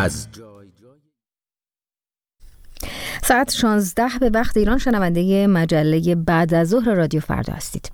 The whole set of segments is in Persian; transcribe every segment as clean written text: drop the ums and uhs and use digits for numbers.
از ساعت 16 به وقت ایران شنونده مجله بعد از ظهر رادیو فردا هستید.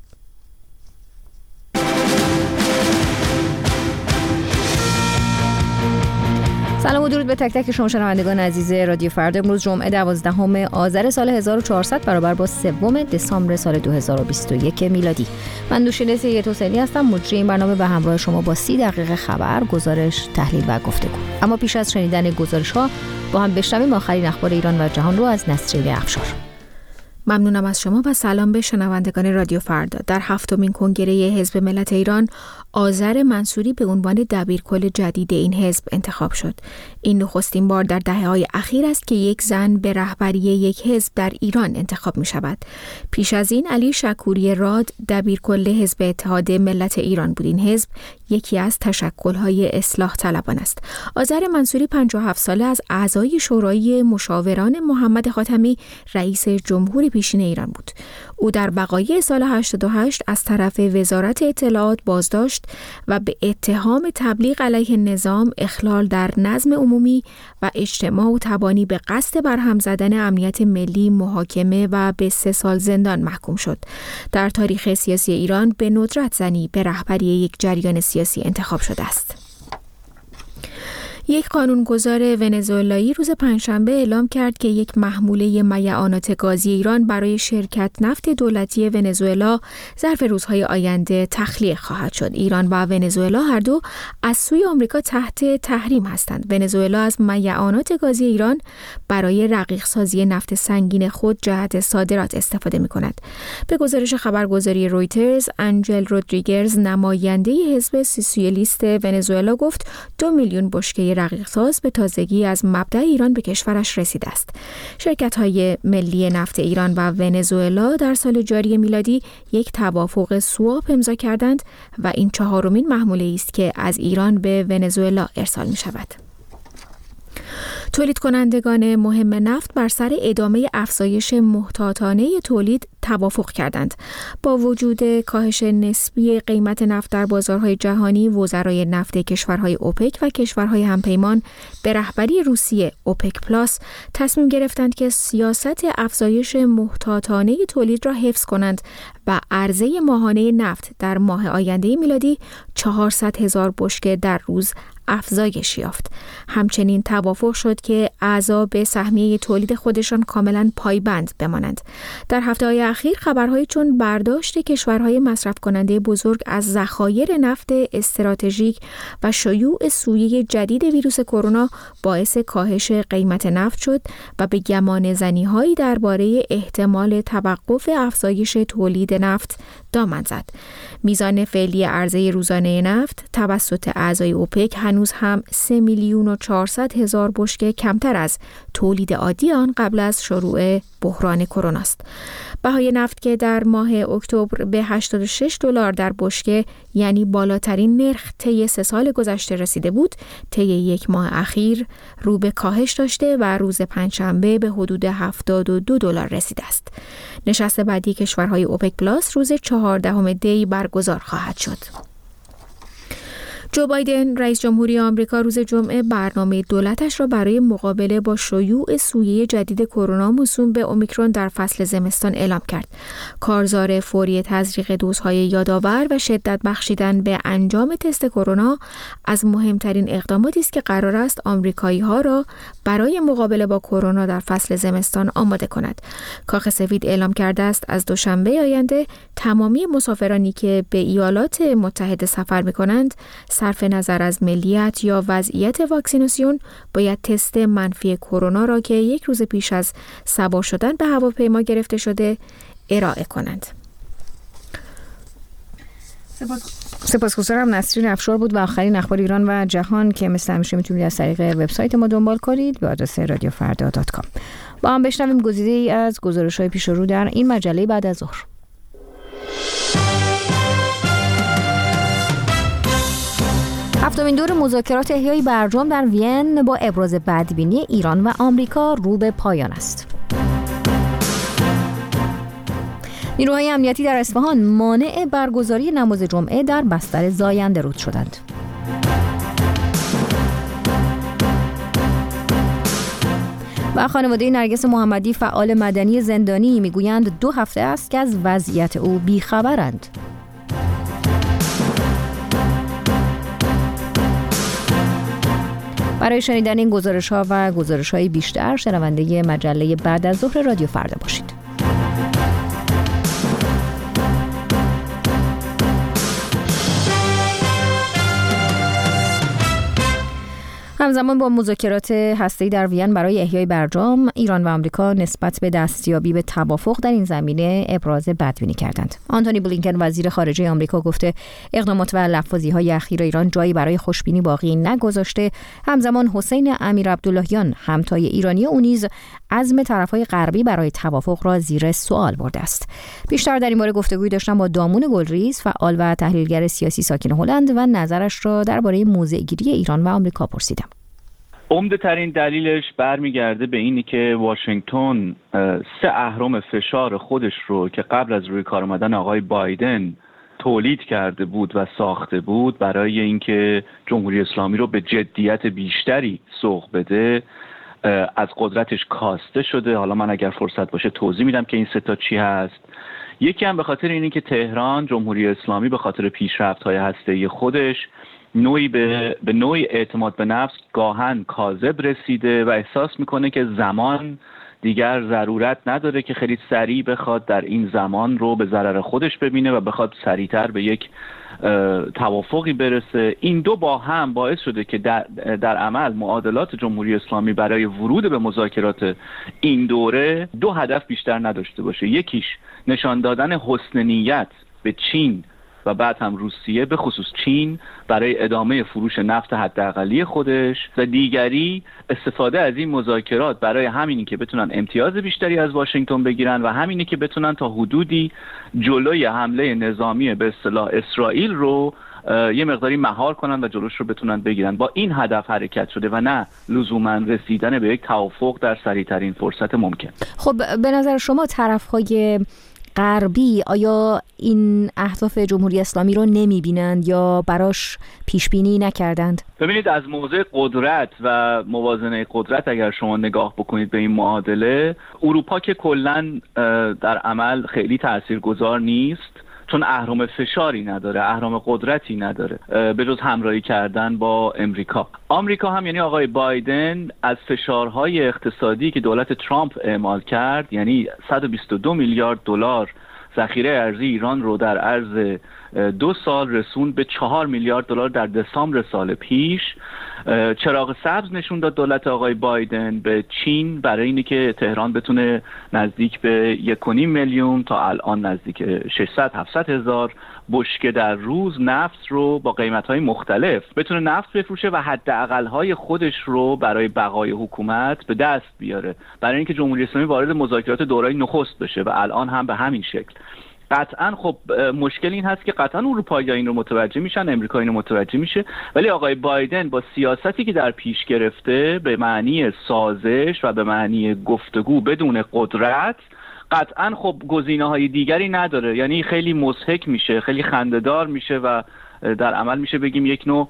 سلام و درود به تک تک شما شنوندگان عزیز رادیو فردا. امروز جمعه 12 آذر سال 1400 برابر با 3 دسامبر سال 2021 میلادی. من نوشین سید حسینی هستم، مجری این برنامه و همراه شما با 30 دقیقه خبر، گزارش، تحلیل و گفتگو. اما پیش از شنیدن گزارش‌ها با هم بشنویم آخرین اخبار ایران و جهان رو از نسرین افشار. ممنونم از شما و سلام به شنوندگان رادیو فردا. در 7مین کنگره حزب ملت ایران آذر منصوری به عنوان دبیرکل جدید این حزب انتخاب شد. این نخستین بار در دهه‌های اخیر است که یک زن به رهبری یک حزب در ایران انتخاب می شود. پیش از این علی شکوری راد دبیرکل حزب اتحاد ملت ایران بود. این حزب یکی از تشکل‌های اصلاح طلبان است. آذر منصوری 57 ساله از اعضای شورای مشاوران محمد خاتمی رئیس جمهور پیشین ایران بود. او در وقایع سال 88 از طرف وزارت اطلاعات بازداشت و به اتهام تبلیغ علیه نظام، اخلال در نظم عمومی و اجتماع و تبانی به قصد برهم زدن امنیت ملی محاکمه و به 3 سال زندان محکوم شد. در تاریخ سیاسی ایران به ندرت زنی به رهبری یک جریان سیاسی انتخاب شده است. یک قانونگذار ونزوئلایی روز پنجشنبه اعلام کرد که یک محموله میعانات گازی ایران برای شرکت نفت دولتی ونزوئلا ظرف روزهای آینده تخلیه خواهد شد. ایران و ونزوئلا هر دو از سوی آمریکا تحت تحریم هستند. ونزوئلا از میعانات گازی ایران برای رقیق سازی نفت سنگین خود جهت صادرات استفاده می‌کند. به گزارش خبرگزاری رویترز، آنجل رودریگز نماینده حزب سوسیالیست ونزوئلا گفت 2 میلیون بشکه رقیق ساز به تازگی از مبدأ ایران به کشورش رسیده است. شرکت‌های ملی نفت ایران و ونزوئلا در سال جاری میلادی یک توافق سواپ امضا کردند و این 4مین محموله است که از ایران به ونزوئلا ارسال می‌شود. تولید کنندگان مهم نفت بر سر ادامه افزایش محتاطانه تولید توافق کردند. با وجود کاهش نسبی قیمت نفت در بازارهای جهانی، وزرای نفت کشورهای اوپک و کشورهای همپیمان به رهبری روسیه اوپک پلاس تصمیم گرفتند که سیاست افزایش محتاطانه تولید را حفظ کنند و عرضه ماهانه نفت در ماه آینده میلادی 400,000 بشکه در روز افزایش یافت. همچنین توافق شد که اعضا به سهمیه تولید خودشان کاملا پایبند بمانند. در هفته‌های اخیر خبرهای چون برداشت کشورهای مصرف کننده بزرگ از ذخایر نفت استراتژیک و شیوع سویه جدید ویروس کرونا باعث کاهش قیمت نفت شد و به گمان زنی‌هایی درباره احتمال توقف افزایش تولید نفت دامن زد. میزان فعلی عرضه روزانه نفت توسط اعضای اوپک هنوز هم 3,400,000 بشکه کمتر از تولید عادی آن قبل از شروع بحران کرونا است. بهای نفت که در ماه اکتبر به $86 در بشکه، یعنی بالاترین نرخ طی 3 سال گذشته رسیده بود، طی یک ماه اخیر رو به کاهش داشته و روز پنجشنبه به حدود $72 رسیده است. نشست بعدی کشورهای اوپک پلاس روز 14 دی برگزار خواهد شد. جو بایدن رئیس جمهوری آمریکا روز جمعه برنامه دولتش را برای مقابله با شیوع سویه جدید کرونا موسوم به اومیکرون در فصل زمستان اعلام کرد. کارزار فوری تزریق دوزهای یادآور و شدت بخشیدن به انجام تست کرونا از مهمترین اقداماتی است که قرار است آمریکایی‌ها را برای مقابله با کرونا در فصل زمستان آماده کند. کاخ سفید اعلام کرده است از دوشنبه آینده تمامی مسافرانی که به ایالات متحده سفر می‌کنند صرف نظر از ملیت یا وضعیت واکسیناسیون باید تست منفی کرونا را که 1 روز پیش از سوار شدن به هواپیما گرفته شده ارائه کنند. سپاسگزارم. نسرین افشار بود و آخرین اخبار ایران و جهان که مثل همیشه میتونید از طریق وبسایت ما دنبال کنید به آدرس radiofarda.com. با هم بشنویم گزیده‌ای از گزارش‌های پیش رو در این مجله بعد از ظهر. هفتمین دور مذاکرات احیای برجام در وین با ابراز بدبینی ایران و آمریکا رو به پایان است. نیروهای امنیتی در اصفهان مانع برگزاری نماز جمعه در بستر زاینده رود شدند. و خانواده نرگس محمدی فعال مدنی زندانی میگویند 2 هفته است که از وضعیت او بیخبرند. برای شنیدن این گزارش‌ها و گزارش‌های بیشتر شنونده مجله بعد از ظهر رادیو فردا باشید. همزمان با مذاکرات هسته‌ای در وین برای احیای برجام، ایران و آمریکا نسبت به دستیابی به توافق در این زمینه ابراز بدبینی کردند. آنتونی بلینکن وزیر خارجه آمریکا گفته اقدامات و لفاظی‌های اخیر ایران جایی برای خوشبینی باقی نگذاشته. همزمان حسین امیرعبداللهیان همتای ایرانی او نیز عزم طرف‌های غربی برای توافق را زیر سوال برده است. بیشتر در این باره گفتگویی داشتم با دامون گلریز، فعال و تحلیلگر سیاسی ساکن هلند و نظرش را درباره موضع‌گیری ایران و آمریکا پرسیدم. عمده ترین دلیلش برمیگرده به اینی که واشنگتن 3 اهرم فشار خودش رو که قبل از روی کار آمدن آقای بایدن تولید کرده بود و ساخته بود برای اینکه جمهوری اسلامی رو به جدیت بیشتری سوق بده از قدرتش کاسته شده. حالا من اگر فرصت باشه توضیح میدم که این 3 تا چی هست. یکی هم به خاطر اینی که تهران، جمهوری اسلامی به خاطر پیشرفت‌های هسته‌ای خودش نوعی به نوعی اعتماد به نفس گاهن کاذب رسیده و احساس میکنه که زمان دیگر ضرورت نداره که خیلی سریع بخواد در این زمان رو به ضرر خودش ببینه و بخواد سریعتر به یک توافقی برسه. این دو با هم باعث شده که در عمل معادلات جمهوری اسلامی برای ورود به مذاکرات این دوره 2 هدف بیشتر نداشته باشه. یکیش نشان دادن حسن نیت به چین و بعد هم روسیه، به خصوص چین، برای ادامه فروش نفت حداقلی خودش، و دیگری استفاده از این مذاکرات برای همینی که بتونن امتیاز بیشتری از واشنگتن بگیرن و همینی که بتونن تا حدودی جلوی حمله نظامی به اصطلاح اسرائیل رو یه مقداری مهار کنن و جلوش رو بتونن بگیرن. با این هدف حرکت شده و نه لزوما رسیدن به یک توافق در سریعترین فرصت ممکن. خب به نظر شما طرف‌های غربی آیا این اهداف جمهوری اسلامی رو نمی‌بینند یا براش پیش‌بینی نکردند؟ ببینید، از موضع قدرت و موازنه قدرت اگر شما نگاه بکنید به این معادله، اروپا که کلاً در عمل خیلی تاثیرگذار نیست، چون اهرم فشاری نداره، اهرم قدرتی نداره به جز همراهی کردن با امریکا. آمریکا هم، یعنی آقای بایدن، از فشارهای اقتصادی که دولت ترامپ اعمال کرد، یعنی 122 میلیارد دلار ذخیره ارزی ایران رو در عرض 2 سال رسوند به 4 میلیارد دلار در دسامبر سال پیش. چراغ سبز نشون داد دولت آقای بایدن به چین برای اینی که تهران بتونه نزدیک به 1.5 میلیون تا الان نزدیک 600-700 هزار بشکه در روز نفت رو با قیمت‌های مختلف بتونه نفت بفروشه و حداقل‌های خودش رو برای بقای حکومت به دست بیاره، برای اینکه جمهوری اسلامی وارد مذاکرات دوره‌ای نخست بشه و الان هم به همین شکل. قطعاً خب مشکل این هست که قطعاً اروپایی‌ها این رو متوجه میشن، امریکا این رو متوجه میشه، ولی آقای بایدن با سیاستی که در پیش گرفته به معنی سازش و به معنی گفتگو بدون قدرت، قطعاً خب گزینه‌های دیگری نداره. یعنی خیلی مضحک میشه، خیلی خنده‌دار میشه و در عمل میشه بگیم یک نوع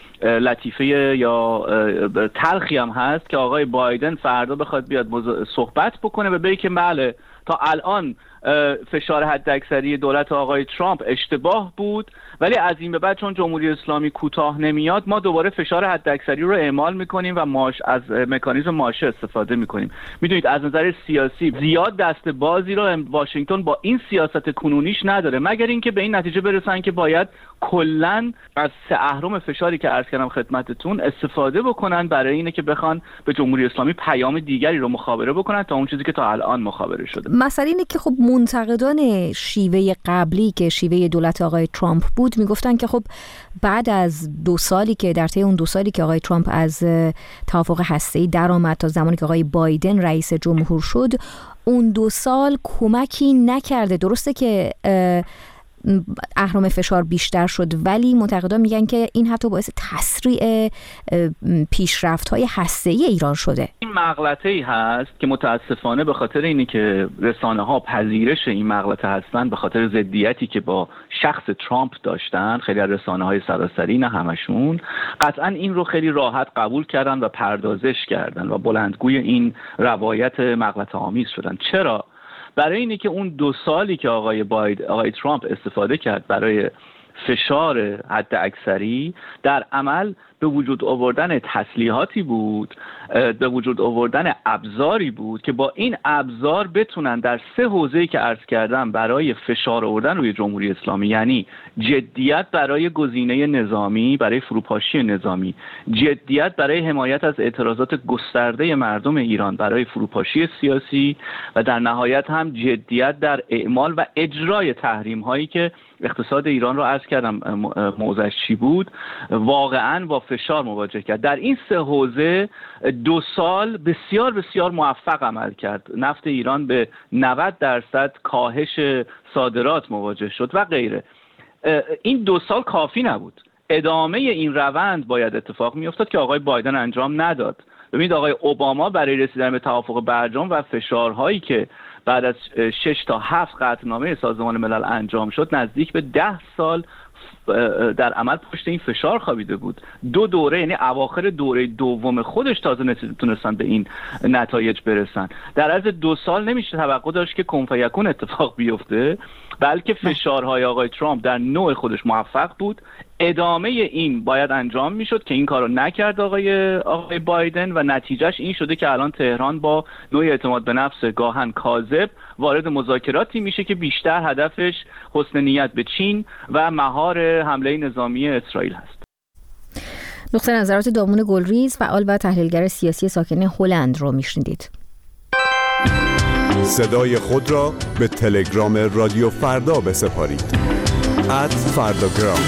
لطیفه یا تلخی هم هست که آقای بایدن فردا بخواد بیاد صحبت بکنه و بگه که بله تا الان فشار حداکثری دولت آقای ترامپ اشتباه بود، ولی از این به بعد چون جمهوری اسلامی کوتاه نمیاد، ما دوباره فشار حداکثری رو اعمال میکنیم و از مکانیزم ماشه استفاده میکنیم. میدونید از نظر سیاسی زیاد دست بازی رو واشنگتن با این سیاست کنونیش نداره، مگر اینکه به این نتیجه برسن که باید کلاً از 3 اهرم فشاری که عرض کردم خدمتتون استفاده بکنن برای اینه که بخوان به جمهوری اسلامی پیام دیگری رو مخابره بکنن تا اون چیزی که تا الان مخابره شده. مسئله اینه که خب منتقدان شیوه قبلی که شیوه دولت آقای ترامپ بود میگفتن که خب بعد از 2 سالی که در طی اون 2 سالی که آقای ترامپ از توافق هسته‌ای درآمد تا زمانی که آقای بایدن رئیس جمهور شد، اون 2 سال کمکی نکرده. درسته که اهرم فشار بیشتر شد، ولی منتقدان میگن که این حتی باعث تسریع پیشرفت‌های هسته‌ای ایران شده. این مغلطه‌ای هست که متاسفانه به خاطر اینی که رسانه‌ها پذیرش این مغلطه هستن، به خاطر ضدیتی که با شخص ترامپ داشتن، خیلی از رسانه‌های سراسری، نه همشون، قطعاً این رو خیلی راحت قبول کردن و پردازش کردن و بلندگوی این روایت مغلطه‌آمیز شدن. چرا؟ برای اینی که اون 2 سالی که آقای ترامپ استفاده کرد برای فشار حد اکثری، در عمل به وجود آوردن تسلیحاتی بود، به وجود آوردن ابزاری بود که با این ابزار بتونن در 3 حوزه‌ای که عرض کردم برای فشار آوردن روی جمهوری اسلامی، یعنی جدیت برای گزینه نظامی، برای فروپاشی نظامی، جدیت برای حمایت از اعتراضات گسترده مردم ایران برای فروپاشی سیاسی، و در نهایت هم جدیت در اعمال و اجرای تحریم‌هایی که اقتصاد ایران رو عرض کردم موضعش چی بود، واقعاً با فشار مواجه کرد. در این 3 حوزه 2 سال بسیار بسیار موفق عمل کرد. نفت ایران به 90% کاهش صادرات مواجه شد و غیره. این 2 سال کافی نبود. ادامه این روند باید اتفاق میافتاد که آقای بایدن انجام نداد. ببینید آقای اوباما برای رسیدن به توافق برجام و فشارهایی که بعد از 6 تا 7 قطعنامه سازمان ملل انجام شد، نزدیک به 10 سال در عمل پشت این فشار خوابیده بود. 2 دوره، یعنی اواخر دوره دوم خودش تازه تونستن به این نتایج برسن. در عرض 2 سال نمیشه توقع داشت که کن فیکون اتفاق بیفته، بلکه فشارهای آقای ترامپ در نوع خودش موفق بود. ادامه این باید انجام میشد که این کارو نکرد آقای بایدن، و نتیجهش این شده که الان تهران با نوع اعتماد به نفس گاهن کاذب وارد مذاکراتی میشه که بیشتر هدفش حسن نیت به چین و مهار حمله نظامی اسرائیل هست. نقطه نظرات دامون گلریز، فعال و تحلیلگر سیاسی ساکن هلند رو میشنیدید. صدای خود را به تلگرام رادیو فردا بسپارید. @فرداگرام.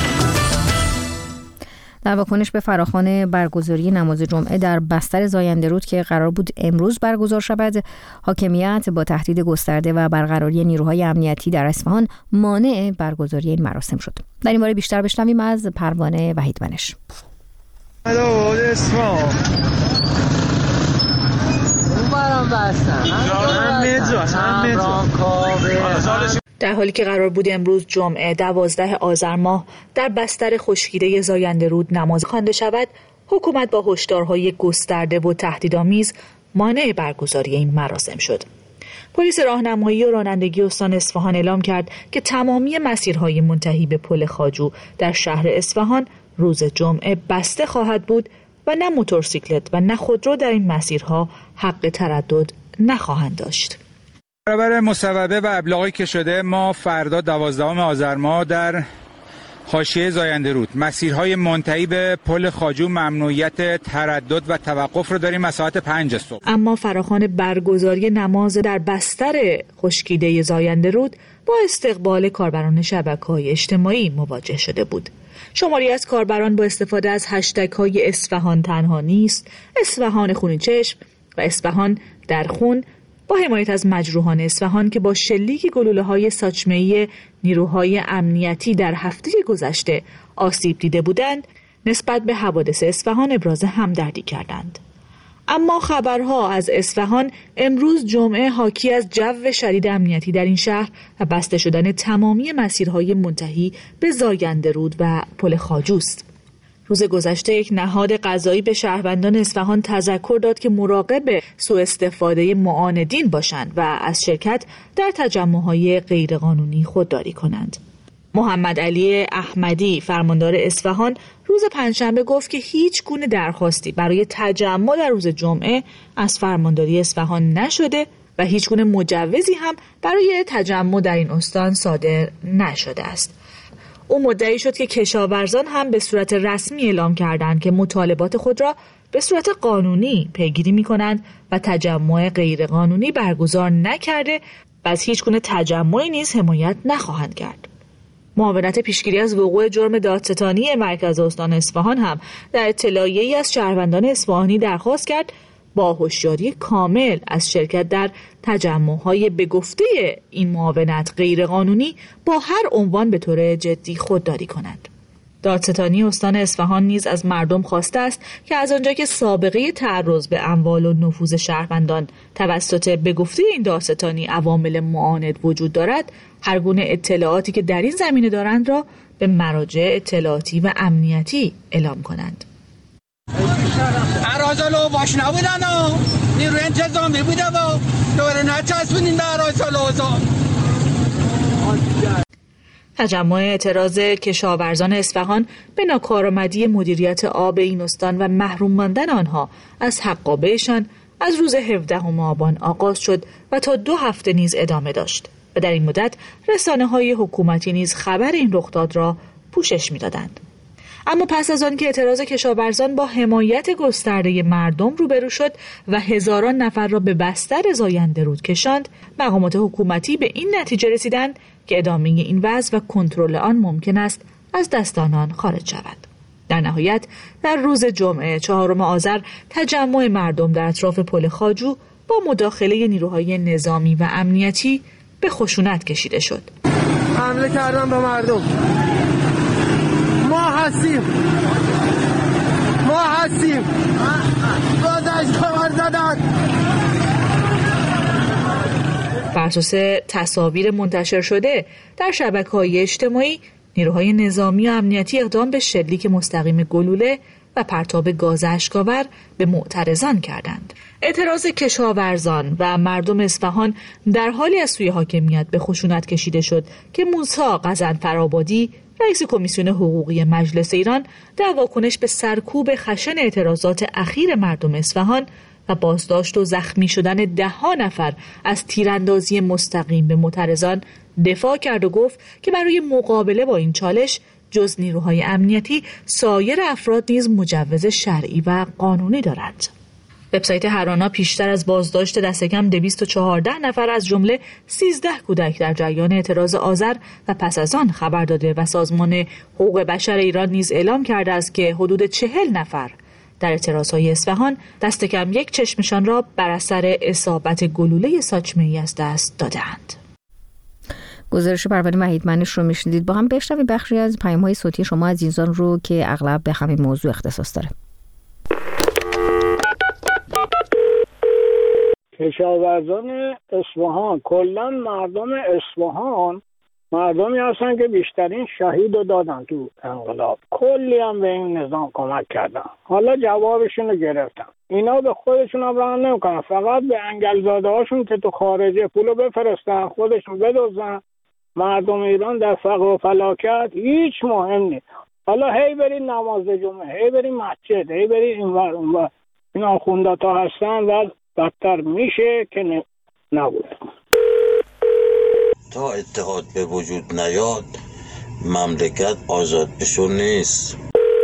در واکنش به فراخوان برگزاری نماز جمعه در بستر زاینده رود که قرار بود امروز برگزار شود، حاکمیت با تهدید گسترده و برقراری نیروهای امنیتی در اصفهان مانع برگزاری این مراسم شد. در این باره بیشتر بشنویم از پروانه وحیدمنش. در حالی که قرار بود امروز جمعه 12 آذر ماه در بستر خشکیده زاینده رود نماز خوانده شود، حکومت با هشدارهای گسترده و تهدیدآمیز مانع برگزاری این مراسم شد. پلیس راهنمایی و رانندگی استان اصفهان اعلام کرد که تمامی مسیرهای منتهی به پل خواجو در شهر اصفهان روز جمعه بسته خواهد بود و نه موتورسیکلت و نه خودرو در این مسیرها حق تردد نخواهند داشت. برابر مصوبه و ابلاغی که شده، ما فردا 12 آذر ماه در حاشیه زاینده رود مسیرهای منتهی به پل خواجو ممنوعیت تردد و توقف رو داریم از ساعت 5 صبح. اما فراخوان برگزاری نماز در بستر خشکیده زاینده رود با استقبال کاربران شبکه‌های اجتماعی مواجه شده بود. شماری از کاربران با استفاده از هشتگ‌های اصفهان تنها نیست، اصفهان خونی چشم و اصفهان در خون، با حمایت از مجروحان اصفهان که با شلیک گلوله‌های ساچمه‌ای نیروهای امنیتی در هفته گذشته آسیب دیده بودند، نسبت به حوادث اصفهان ابراز همدردی کردند. اما خبرها از اصفهان امروز جمعه حاکی از جو شدید امنیتی در این شهر و بسته شدن تمامی مسیرهای منتهی به زاینده رود و پل خواجوست. روز گذشته یک نهاد قضایی به شهروندان اصفهان تذکر داد که مراقب سوء استفاده معاندین باشند و از شرکت در تجمع‌های غیرقانونی خودداری کنند. محمد علی احمدی فرماندار اصفهان روز پنجشنبه گفت که هیچ گونه درخواستی برای تجمع در روز جمعه از فرمانداری اصفهان نشده و هیچ گونه مجوزی هم برای تجمع در این استان صادر نشده است. او مدعی شد که کشاورزان هم به صورت رسمی اعلام کردند که مطالبات خود را به صورت قانونی پیگیری می‌کنند و تجمع غیرقانونی برگزار نکرده و از هیچ گونه تجمعی نیز حمایت نخواهند کرد. معاونت پیشگیری از وقوع جرم دادستانی مرکز استان اصفهان هم در اطلاعیه‌ای از شهروندان اصفهانی درخواست کرد با هوشیاری کامل از شرکت در تجمع‌های به گفته این معاونت غیرقانونی با هر عنوان به طور جدی خودداری کنند. دادستانی استان اصفهان نیز از مردم خواسته است که از آنجا که سابقه تعرض به اموال و نفوذ شهروندان توسط به گفته این دادستانی عوامل معاند وجود دارد، هر گونه اطلاعاتی که در این زمینه دارند را به مراجع اطلاعاتی و امنیتی اعلام کنند. اراجلو باش نبودن و نیروی انتظامی بوده و دوره نچسبونین به اراجلو. تجمع اعتراض کشاورزان اصفهان به ناکارآمدی مدیریت آب این استان و محروم ماندن آنها از حقابهشان از روز 17 آبان آغاز شد و تا 2 هفته نیز ادامه داشت و در این مدت رسانه‌های حکومتی نیز خبر این رخداد را پوشش می‌دادند. اما پس از آن که اعتراض کشاورزان با حمایت گسترده مردم روبرو شد و هزاران نفر را به بستر زاینده رود کشاند، مقامات حکومتی به این نتیجه رسیدند که ادامه این وضع و کنترل آن ممکن است از دست آنان خارج شود. در نهایت در روز جمعه 4 آذر تجمع مردم در اطراف پل خواجو با مداخله نیروهای نظامی و امنیتی به خشونت کشیده شد. حمله کردن به مردم. ما هستیم. گذشت کار زدن. بر اساس تصاویر منتشر شده در شبکه‌های اجتماعی، نیروهای نظامی و امنیتی اقدام به شلیک مستقیم گلوله و پرتاب گاز اشک‌آور به معترضان کردند. اعتراض کشاورزان و مردم اصفهان در حالی از سوی حاکمیت به خشونت کشیده شد که موسی غضنفرآبادی، رئیس کمیسیون حقوقی مجلس ایران، در واکنش به سرکوب خشن اعتراضات اخیر مردم اصفهان و بازداشت و زخمی شدن 10 نفر از تیراندازی مستقیم به معترضان دفاع کرد و گفت که برای مقابله با این چالش جز نیروهای امنیتی سایر افراد نیز مجوز شرعی و قانونی دارند. وبسایت هرانا پیشتر از بازداشت دست کم 214 نفر از جمله 13 کودک در جریان اعتراض آذر و پس از آن خبر داده و سازمان حقوق بشر ایران نیز اعلام کرده است که حدود 40 نفر در اعتراضهای اصفهان دست کم یک چشمشان را بر اثر اصابت گلوله ساچمه‌ای از دست دادند. گزارش پروانه وحیدمنش رو میشنیدید. با هم بشنویم بخشی از پیام‌های صوتی شما از اینزان رو که اغلب به همین موضوع اختصاص داره. کشاورزان اصفهان، کلا مردم اصفهان مردمی هستن که بیشترین شهید رو دادن تو انقلاب، کلی هم به این نظام کمک کردن. حالا جوابشون رو گرفتن. اینا به خودشون هم رحم نمیکنن، فقط به انگلزاده هاشون که تو خارجه پولو بفرستن خودشون بدزدن. مردم ایران در فقر و فلاکت هیچ مهم نیست. حالا هی برین نماز جمعه، هی برین مسجد، هی برین اینور اونور، این آخونداتا هستن و بدتر میشه که نبود. تا اتحاد به وجود نیاد مملکت آزاد بشو نیست.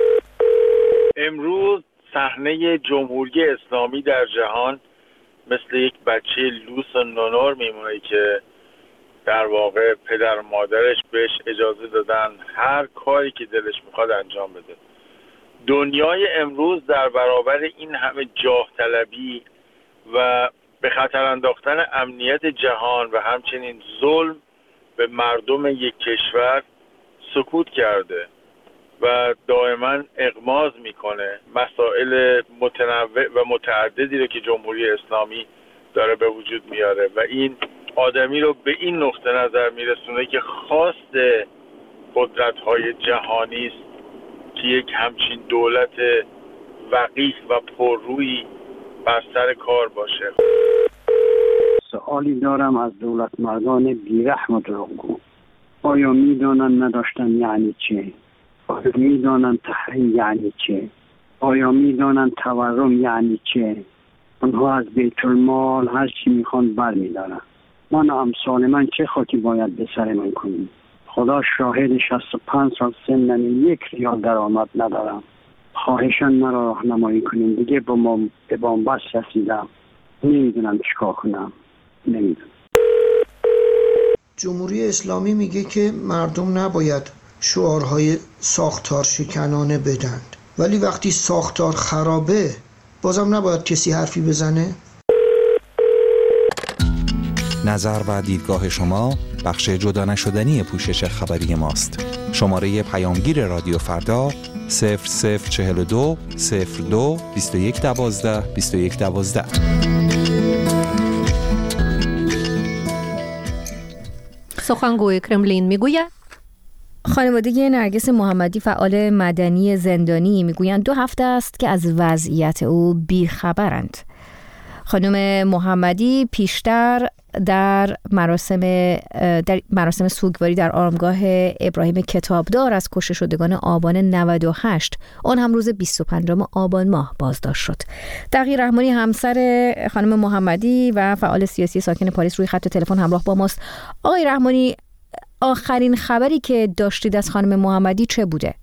امروز صحنه جمهوری اسلامی در جهان مثل یک بچه لوس و نونور میمونه که در واقع پدر و مادرش بهش اجازه دادن هر کاری که دلش میخواد انجام بده. دنیای امروز در برابر این همه جاه طلبی و به خطر انداختن امنیت جهان و همچنین ظلم به مردم یک کشور سکوت کرده و دائما اغماض میکنه. مسائل متنوع و متعددی رو که جمهوری اسلامی داره به وجود میاره و این آدمی رو به این نقطه نظر میرسونه که خواست قدرت‌های جهانی است که یک همچین دولت وقیح و پررویی بر سر کار باشه. سوالی دارم از دولت مردان بیرحم و دروغگو. آیا میدانند نداشتن یعنی چه؟ آیا میدانند تحریم یعنی چه؟ آیا میدانند تورم یعنی چه؟ آنها از بیت المال هر چی میخوان بر میدارن. من امثال من چه خاکی باید به سر من کنیم؟ خدا شاهد 65 سال سنم 1 ریال درآمد ندارم. خواهشاً مرا راهنمایی کنیم. دیگه به بن‌بست رسیدم. نمیدونم چیکار کنم. نمیدونم. جمهوری اسلامی میگه که مردم نباید شعارهای ساختار شکنانه بدن، ولی وقتی ساختار خرابه بازم نباید کسی حرفی بزنه؟ نظر و دیدگاه شما بخش جدا نشدنی پوشش خبری ماست. شماره پیامگیر رادیو فردا 0042 02 2112 2112. سخنگوی کرملین میگوید خانواده نرگس محمدی فعال مدنی زندانی میگویند 2 هفته است که از وضعیت او بیخبرند. خانم محمدی پیشتر در مراسم سوگواری در آرامگاه ابراهیم کتابدار از کشته شدگان آبان 98 آن هم روز 25 آبان ماه بازداشت شد. تقی رحمانی همسر خانم محمدی و فعال سیاسی ساکن پاریس روی خط تلفن همراه با ماست. آقای رحمانی، آخرین خبری که داشتید از خانم محمدی چه بوده؟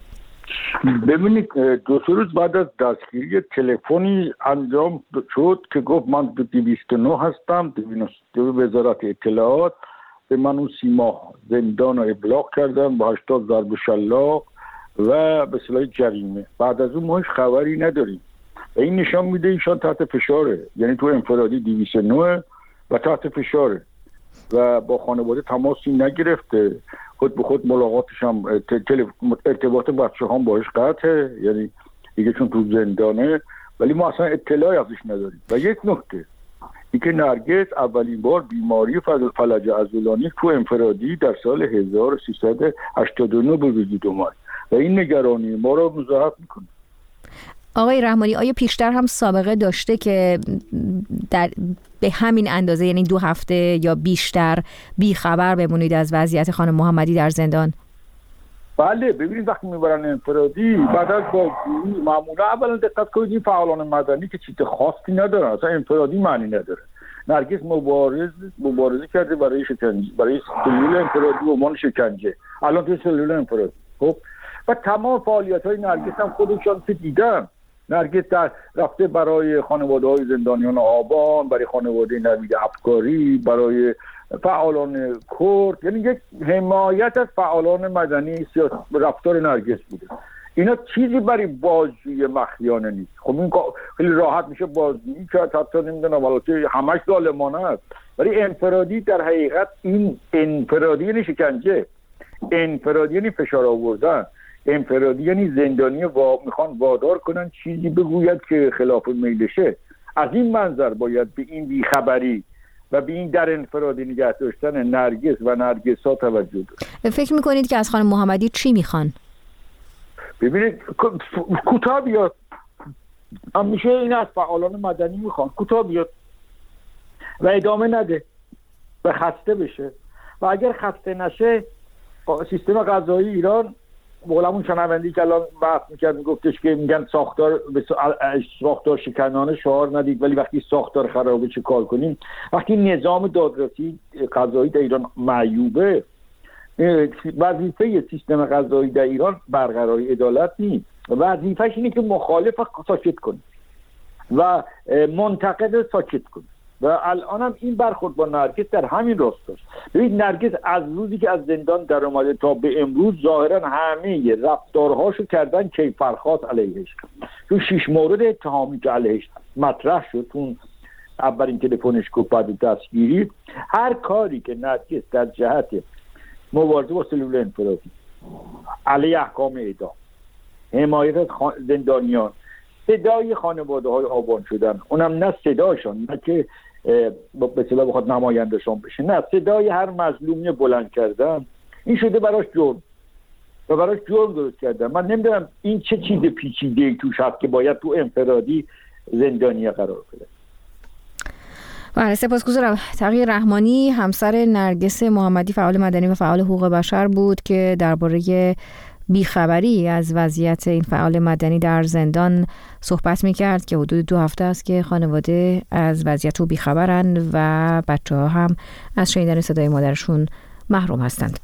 ببینید 2-3 روز بعد از دستگیری تلفنی انجام شد که گفت من 209 هستم. وزارت اطلاعات به من اون 30 ماه زندان رو ابلاغ کردن با 80 ضرب شلاق و به اصطلاح جریمه. بعد از اون ما هیچ خبری نداریم و این نشان میده ایشان تحت فشاره، یعنی تو انفرادی 209 و تحت فشاره و با خانواده تماسی نگرفته. خود به خود ملاقاتش هم ارتباط بچه هم باش قطعه، یعنی دیگه چون تو زندانه، ولی ما اصلا اطلاعی ازش نداریم. و یک نکته این که نرگس اولین بار بیماری فلج عضلانی تو انفرادی در سال 1389 به وجود اومد و این نگرانی ما رو مضاعف میکنه. آقای رحمانی، آیا پیشتر هم سابقه داشته که به همین اندازه، یعنی 2 هفته یا بیشتر بیخبر بمونید از وضعیت خانم محمدی در زندان؟ بله، ببینید وقتی میبرن انفرادی بعد از بازجویی معمولا اولا دقت کنید این فعالان مدنی که چیز خاصی ندارن، اصلا انفرادی معنی نداره. نرگس مبارزه کرده برای شکنجه، برای سلول انفرادی و عنوان شکنجه، الان تو سلول انفرادی. خب و تمام فعالیت‌های نرگس هم خودشان که دیدن. نرگس رفته برای خانواده‌های زندانیان آبان، برای خانواده نوید افکاری، برای فعالان کرد، یعنی یک حمایت از فعالان مدنی رفتار نرگس بوده. اینا چیزی برای بازجویی مخفیانه نیست. خب این خیلی راحت میشه بازجویی کرد، حتی نمیدونم البته همش ظالمانه است، ولی انفرادی در حقیقت این انفرادی یعنی شکنجه، انفرادی یعنی فشار آوردن، انفرادی یعنی زندانی میخوان وادار کنن چیزی بگوید که خلاف میلشه. از این منظر باید به این بیخبری و به این در انفرادی نگه داشتن نرگس و نرگس‌ها توجه داشت. فکر میکنید که از خانم محمدی چی میخوان؟ ببینید کوتاه بیاد، همیشه این از فعالان مدنی میخوان کوتاه بیاد و ادامه نده و خسته بشه و اگر خسته نشه سیستم قضایی ایران بولمون شنوندی که الان بحث میکرد میگفتش که میگن ساختار شکنانه شعار ندید، ولی وقتی ساختار خرابه چه کار کنیم؟ وقتی نظام دادرسی قضایی در ایران معیوبه، وظیفه سیستم قضایی در ایران برقراری عدالت نیست، وظیفه‌اش اینه که مخالف ساکت کنه و منتقد ساکت کنه و الان هم این برخورد با نرگس در همین راستاست. ببینید نرگس از روزی که از زندان در اومده تا به امروز ظاهرا همه رفتارهاشو کردن کیفرخواست علیهش. تو 6 مورد اتهامی که علیهش مطرح شد، اون اولین تلفنش گفت بعد دستگیری، هر کاری که نرگس در جهت مبارزه با سلول انفرادی، علیه احکام اعدام، حمایت از زندانیان، صدای خانواده های آبان شدن، اونم نه صداشان، نه که به اصطلاح بخواد نمایندشان بشه، نه صدای هر مظلومی بلند کردن، این شده براش جرم و براش جرم درست کردن. من نمیدونم این چه چیز پیچیده‌ای توش هست که باید تو انفرادی زندانی قرار بده. بله، سپاسگزارم. تقی رحمانی همسر نرگس محمدی فعال مدنی و فعال حقوق بشر بود که درباره بیخبری از وضعیت این فعال مدنی در زندان صحبت می‌کرد که حدود 2 هفته است که خانواده از وضعیت او بیخبرند و بچه‌ها هم از شنیدن صدای مادرشون محروم هستند.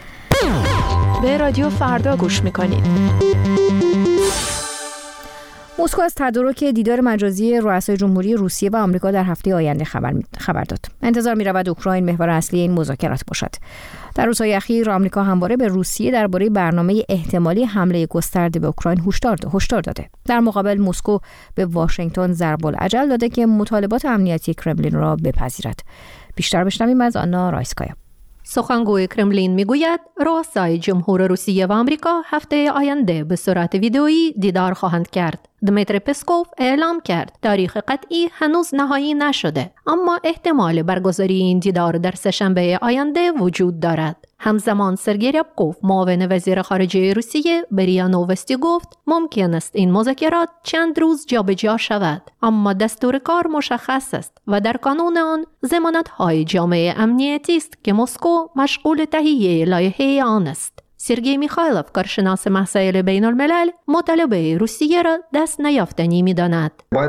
به رادیو فردا گوش می‌کنید. مسکو از تدارک دیدار مجازی رؤسای جمهوری روسیه و آمریکا در هفته آینده خبر داد. انتظار می‌رود اوکراین محور اصلی این مذاکرات باشد. در روزهای اخیر آمریکا همواره به روسیه درباره برنامه احتمالی حمله گسترده به اوکراین هشدار داده. در مقابل مسکو به واشنگتن ضرب العجل داده که مطالبات امنیتی کرملین را بپذیرد. بیشتر بشنویم از آنا رایسکایا. سخنگوی کرملین میگوید رؤسای جمهور روسیه و آمریکا هفته آینده به صورت ویدئویی دیدار خواهند کرد. دمیتری پسکوف اعلام کرد تاریخ قطعی هنوز نهایی نشده، اما احتمال برگزاری این دیدار در سه‌شنبه آینده وجود دارد. همزمان سرگئی ریابکوف معاون وزیر خارجه روسیه به ریا نووستی گفت ممکن است این مذاکرات چند روز جابجا شود، اما دستور کار مشخص است و در کانون آن ضمانت‌های جامعه امنیتی است که مسکو مشغول تهیه لایحه آن است. سرگئی میخایلوف، کارشناس مسائل بین الملل، مطالبه روسیه را دست نیافتنی می‌داند.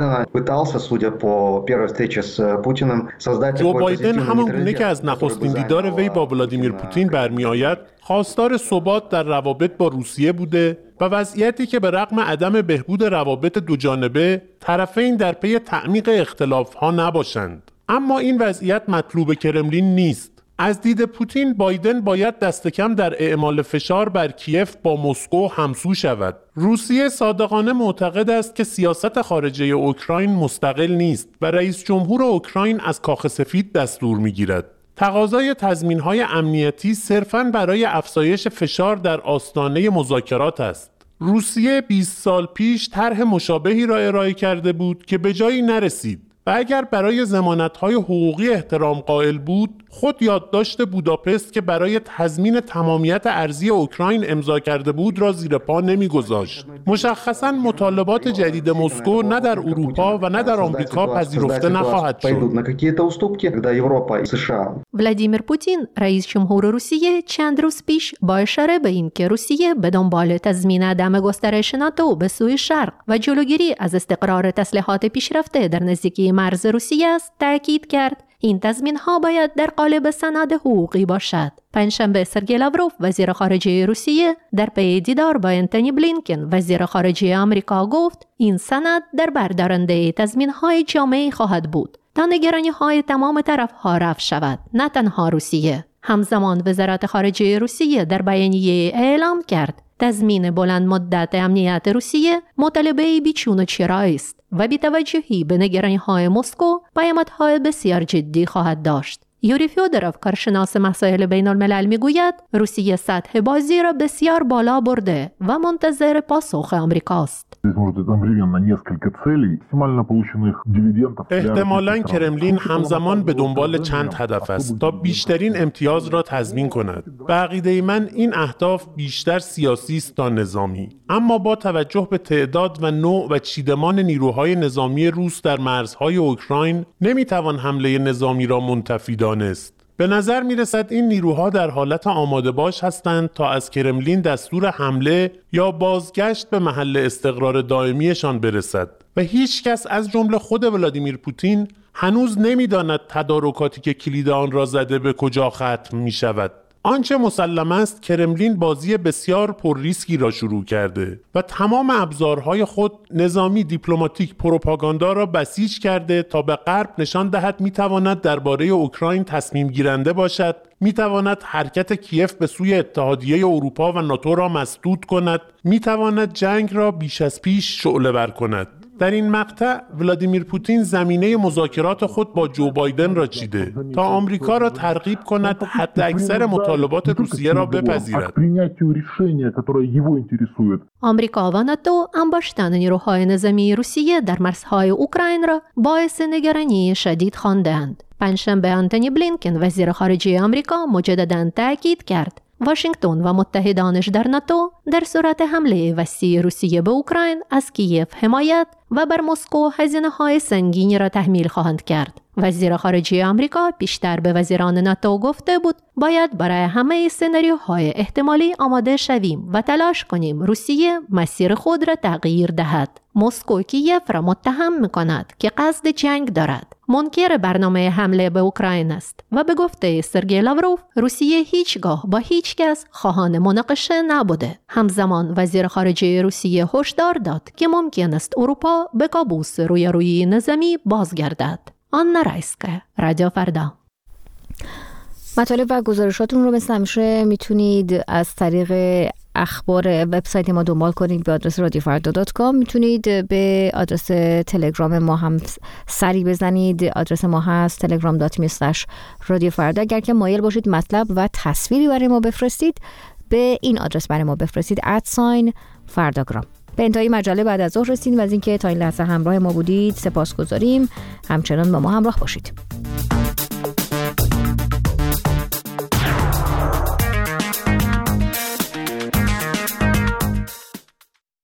جو بایدن همان گونه که از نخستین دیدار وی با ولادیمیر پوتین برمی‌آید، خواستار ثبات در روابط با روسیه بوده و وضعیتی که به رغم عدم بهبود روابط دوجانبه، طرفین در پی تعمیق اختلاف‌ها نباشند. اما این وضعیت مطلوب کرملین نیست. از دید پوتین، بایدن باید دست کم در اعمال فشار بر کیف با مسکو همسو شود. روسیه صادقانه معتقد است که سیاست خارجه اوکراین مستقل نیست و رئیس جمهور اوکراین از کاخ سفید دستور می‌گیرد. تقاضای تضمین‌های امنیتی صرفاً برای افزایش فشار در آستانه مذاکرات است. روسیه 20 سال پیش طرح مشابهی را ارائه کرده بود که به جایی نرسید و اگر برای ضمانت‌های حقوقی احترام قائل بود، خود یادداشت بوداپست که برای تضمین تمامیت ارضی اوکراین امضا کرده بود را زیر پا نمی‌گذاشت. مشخصاً مطالبات جدید مسکو نه در اروپا و نه در آمریکا پذیرفته نخواهد شد. ولادیمیر پوتین، رئیس جمهور روسیه، چند روز پیش با اشاره به اینکه روسیه به دنبال تضمین عدم گسترش ناتو به سوی شرق و جلوگیری از استقرار تسلیحات پیشرفته در نزدیکی مرز روسیه است، تاکید کرد این تضمین‌ها باید در قالب سند حقوقی باشد. پنجشنبه سرگئی لاوروف، وزیر خارجه روسیه، در پی دیدار با انتونی بلینکن، وزیر خارجه آمریکا، گفت این سند در بردارنده تضمین‌های جامعی خواهد بود تا نگرانی‌های تمام طرف‌ها رفع شود، نه تنها روسیه. همزمان وزارت خارجه روسیه در بیانیه اعلام کرد تضمین بلند مدت امنیت روسیه مطالبه بیچون و چرایی است و بی‌توجهی به نگرانی‌های مسکو پیامدهای بسیار جدی خواهد داشت. یوری فیودروف، کارشناس مسائل بین الملل، میگوید روسیه سطح بازی را بسیار بالا برده و منتظر پاسخ آمریکاست. احتمالاً کرملین همزمان به دنبال چند هدف است تا بیشترین امتیاز را تضمین کند. به عقیده من این اهداف بیشتر سیاسی است تا نظامی، اما با توجه به تعداد و نوع و چیدمان نیروهای نظامی روس در مرزهای اوکراین نمیتوان حمله نظامی را منتفی دانست. به نظر می رسد این نیروها در حالت آماده باش هستند تا از کرملین دستور حمله یا بازگشت به محل استقرار دائمیشان برسد و هیچ کس از جمله خود ولادیمیر پوتین هنوز نمی داند تدارکاتی که کلید آن را زده به کجا ختم می شود. آنچه مسلم است کرملین بازی بسیار پر ریسکی را شروع کرده و تمام ابزارهای خود، نظامی، دیپلماتیک، پروپاگاندا را بسیج کرده تا به غرب نشان دهد میتواند درباره اوکراین تصمیم گیرنده باشد، میتواند حرکت کیف به سوی اتحادیه اروپا و ناتو را مسدود کند، میتواند جنگ را بیش از پیش شعله‌ور کند. در این مقطع ولادیمیر پوتین زمینه مذاکرات خود با جو بایدن را چیده تا آمریکا را ترغیب کند حد اکثر مطالبات روسیه را بپذیرد. آمریکا و ناتو انباشتن نیروهای نظامی روسیه در مرزهای اوکراین را باعث نگرانی شدید خواندند. پنجشنبه انتونی بلینکن، وزیر خارجه آمریکا، مجدداً تاکید کرد واشنگتن و متحدانش در ناتو در صورت حمله وسیع روسیه به اوکراین از کیف حمایت و بر مسکو هزینه‌های سنگینی را تحمیل خواهند کرد. وزیر خارجه آمریکا پیشتر به وزیران ناتو گفته بود باید برای همه سناریوهای احتمالی آماده شویم و تلاش کنیم روسیه مسیر خود را تغییر دهد. مسکو کیف را متهم می‌کند که قصد جنگ دارد. منکر برنامه حمله به اوکراین است و به گفته سرگئی لاوروف روسیه هیچگاه با هیچ کس خواهان مناقشه نبوده. همزمان وزیر خارجه روسیه هشدار داد که ممکن است اروپا به کابوس رویارویی نظامی بازگردد. آنا رایسکا، رادیو فردا. مطالب و گزارشاتون رو مثل همیشه میتونید از طریق اخبار وبسایت ما دنبال کنید به آدرس radiofarda.com. میتونید به آدرس تلگرام ما هم سری بزنید. آدرس ما هست telegram.me/radiofarda. اگر که مایل باشید مطلب و تصویری برای ما بفرستید به این آدرس برای ما بفرستید @fardagram. به انتهای مجله بعد از ظهر رسیدیم. از اینکه تا این لحظه همراه ما بودید سپاسگزاریم. همچنان با ما همراه باشید.